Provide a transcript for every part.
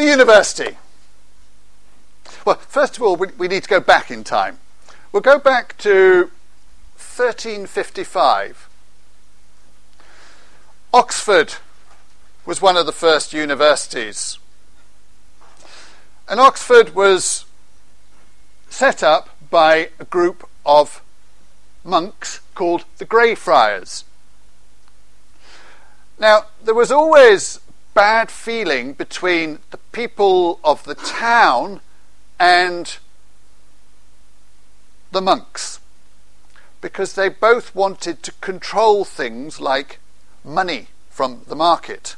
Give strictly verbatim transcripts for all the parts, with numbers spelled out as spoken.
The university. Well, first of all, we, we need to go back in time. We'll go back to thirteen fifty-five. Oxford was one of the first universities. And Oxford was set up by a group of monks called the Grey Friars. Now, there was always bad feeling between the people of the town and the monks, because they both wanted to control things like money from the market.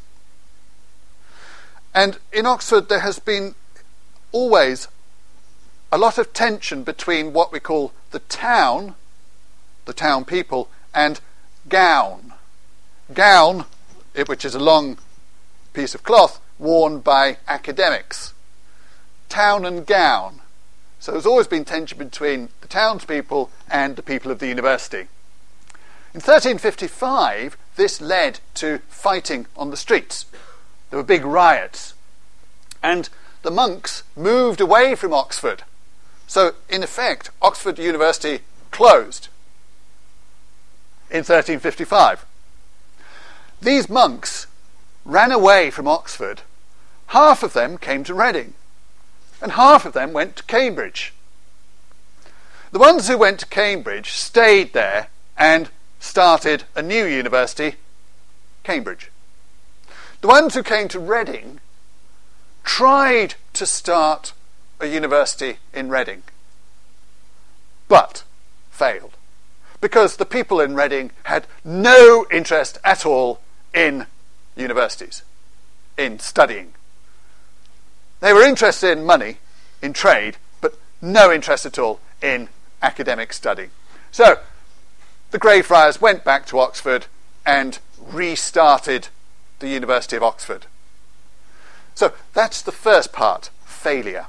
And in Oxford there has been always a lot of tension between what we call the town, the town people, and gown. Gown, which is a long piece of cloth worn by academics. Town and gown. So there's always been tension between the townspeople and the people of the university. In thirteen fifty-five, this led to fighting on the streets. There were big riots. And the monks moved away from Oxford. So, in effect, Oxford University closed in thirteen fifty-five. These monks ran away from Oxford. Half of them came to Reading, and half of them went to Cambridge. The ones who went to Cambridge stayed there and started a new university, Cambridge. The ones who came to Reading tried to start a university in Reading, but failed, because the people in Reading had no interest at all in universities, in studying. They were interested in money, in trade, but no interest at all in academic study. So the Grey Friars went back to Oxford and restarted the University of Oxford. So that's the first part, failure.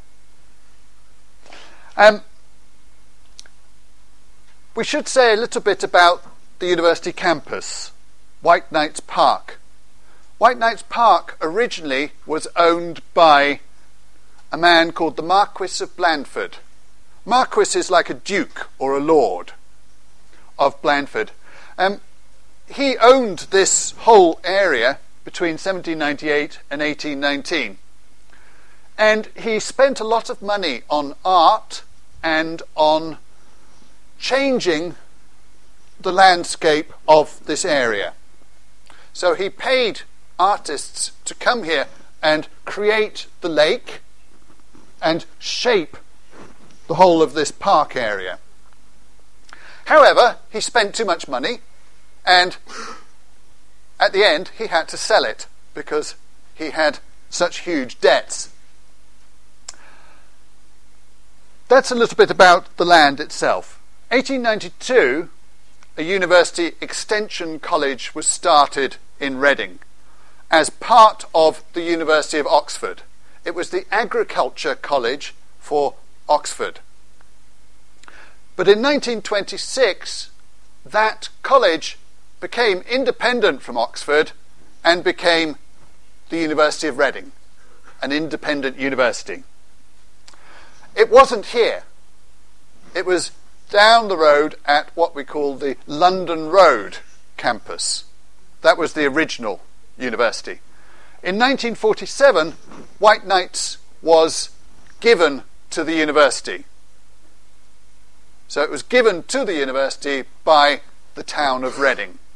Um, we should say a little bit about the university campus, White Knights Park. White Knights Park originally was owned by a man called the Marquis of Blandford. Marquis is like a duke or a lord of Blandford. Um, he owned this whole area between seventeen ninety-eight and eighteen nineteen. And he spent a lot of money on art and on changing the landscape of this area. So he paid artists to come here and create the lake and shape the whole of this park area. However, he spent too much money, and at the end he had to sell it because he had such huge debts. That's a little bit about the land itself. eighteen ninety-two, a university extension college was started in Reading as part of the University of Oxford. It was the Agriculture College for Oxford. But in nineteen twenty-six, that college became independent from Oxford and became the University of Reading, an independent university. It wasn't here. It was down the road at what we call the London Road campus. That was the original university. In nineteen forty-seven, White Knights was given to the university. So it was given to the university by the town of Reading.